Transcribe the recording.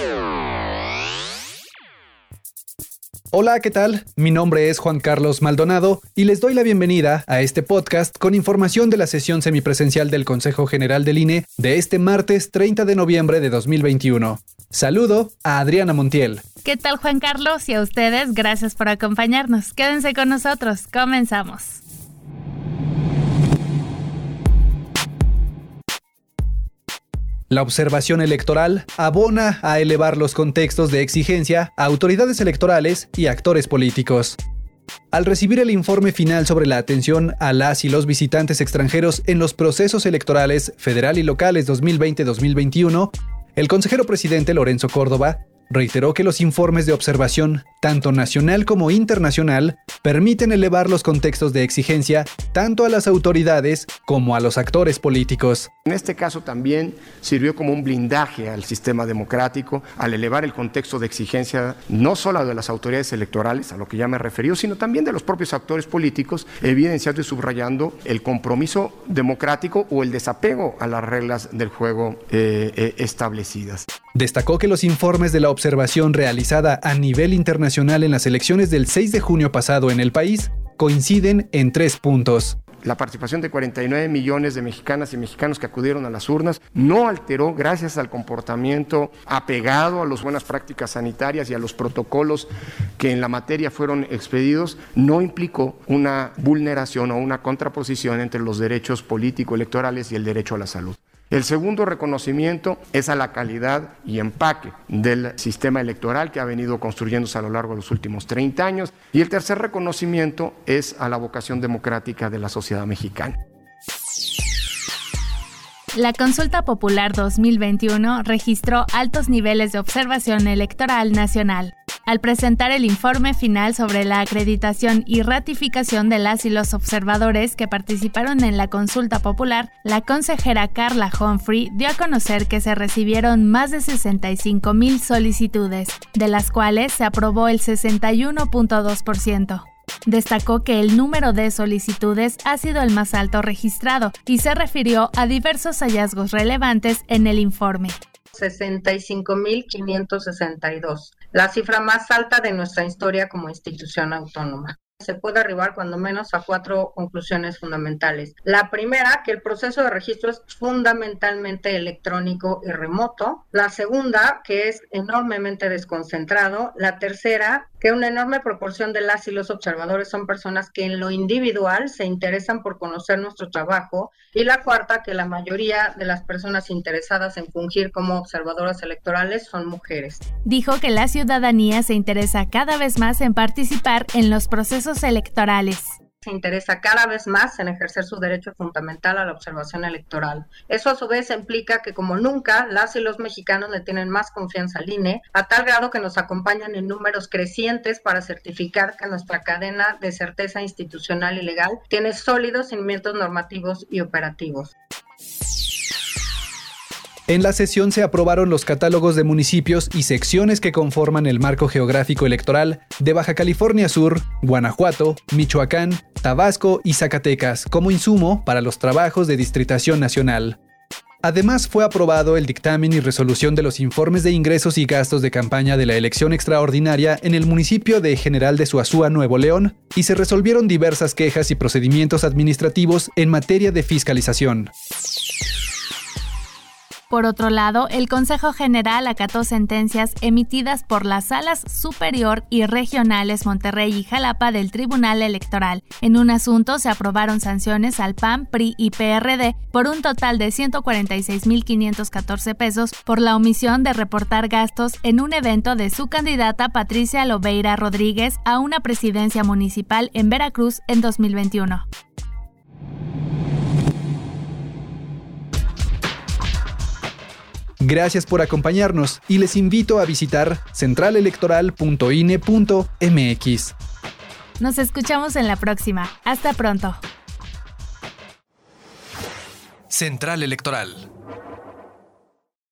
Hola, ¿qué tal? Mi nombre es Juan Carlos Maldonado y les doy la bienvenida a este podcast con información de la sesión semipresencial del Consejo General del INE de este martes 30 de noviembre de 2021. Saludo a Adriana Montiel. ¿Qué tal, Juan Carlos? Y a ustedes, gracias por acompañarnos. Quédense con nosotros. Comenzamos. La observación electoral abona a elevar los contextos de exigencia a autoridades electorales y actores políticos. Al recibir el informe final sobre la atención a las y los visitantes extranjeros en los procesos electorales federal y locales 2020-2021, el consejero presidente Lorenzo Córdoba reiteró que los informes de observación, tanto nacional como internacional, permiten elevar los contextos de exigencia tanto a las autoridades como a los actores políticos. En este caso también sirvió como un blindaje al sistema democrático al elevar el contexto de exigencia no solo de las autoridades electorales, a lo que ya me referí, sino también de los propios actores políticos, evidenciando y subrayando el compromiso democrático o el desapego a las reglas del juego establecidas. Destacó que los informes de la observación realizada a nivel internacional en las elecciones del 6 de junio pasado en el país coinciden en 3 puntos. La participación de 49 millones de mexicanas y mexicanos que acudieron a las urnas no alteró, gracias al comportamiento apegado a las buenas prácticas sanitarias y a los protocolos que en la materia fueron expedidos, no implicó una vulneración o una contraposición entre los derechos político-electorales y el derecho a la salud. El segundo reconocimiento es a la calidad y empaque del sistema electoral que ha venido construyéndose a lo largo de los últimos 30 años. Y el tercer reconocimiento es a la vocación democrática de la sociedad mexicana. La Consulta Popular 2021 registró altos niveles de observación electoral nacional. Al presentar el informe final sobre la acreditación y ratificación de las y los observadores que participaron en la consulta popular, la consejera Carla Humphrey dio a conocer que se recibieron más de 65,000 solicitudes, de las cuales se aprobó el 61.2%. Destacó que el número de solicitudes ha sido el más alto registrado y se refirió a diversos hallazgos relevantes en el informe. 65,562, la cifra más alta de nuestra historia como institución autónoma. Se puede arribar cuando menos a 4 conclusiones fundamentales. La primera, que el proceso de registro es fundamentalmente electrónico y remoto. La segunda, que es enormemente desconcentrado. La tercera, que una enorme proporción de las y los observadores son personas que en lo individual se interesan por conocer nuestro trabajo. Y la cuarta, que la mayoría de las personas interesadas en fungir como observadoras electorales son mujeres. Dijo que la ciudadanía se interesa cada vez más en participar en los procesos electorales. Se interesa cada vez más en ejercer su derecho fundamental a la observación electoral. Eso a su vez implica que como nunca las y los mexicanos le tienen más confianza al INE, a tal grado que nos acompañan en números crecientes para certificar que nuestra cadena de certeza institucional y legal tiene sólidos cimientos normativos y operativos. En la sesión se aprobaron los catálogos de municipios y secciones que conforman el marco geográfico electoral de Baja California Sur, Guanajuato, Michoacán, Tabasco y Zacatecas como insumo para los trabajos de distritación nacional. Además, fue aprobado el dictamen y resolución de los informes de ingresos y gastos de campaña de la elección extraordinaria en el municipio de General de Zuazúa, Nuevo León, y se resolvieron diversas quejas y procedimientos administrativos en materia de fiscalización. Por otro lado, el Consejo General acató sentencias emitidas por las Salas Superior y Regionales Monterrey y Jalapa del Tribunal Electoral. En un asunto se aprobaron sanciones al PAN, PRI y PRD por un total de 146,514 pesos por la omisión de reportar gastos en un evento de su candidata Patricia Lobeira Rodríguez a una presidencia municipal en Veracruz en 2021. Gracias por acompañarnos y les invito a visitar centralelectoral.ine.mx. Nos escuchamos en la próxima. Hasta pronto. Central Electoral.